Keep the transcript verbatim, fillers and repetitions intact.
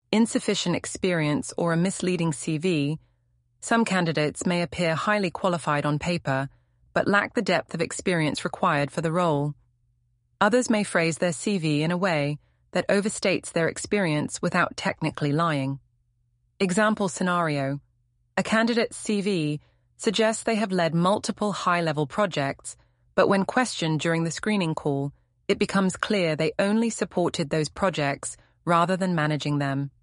insufficient experience, or a misleading C V, some candidates may appear highly qualified on paper, but lack the depth of experience required for the role. Others may phrase their C V in a way that overstates their experience without technically lying. Example scenario: a candidate's C V suggests they have led multiple high-level projects, but when questioned during the screening call, it becomes clear they only supported those projects rather than managing them.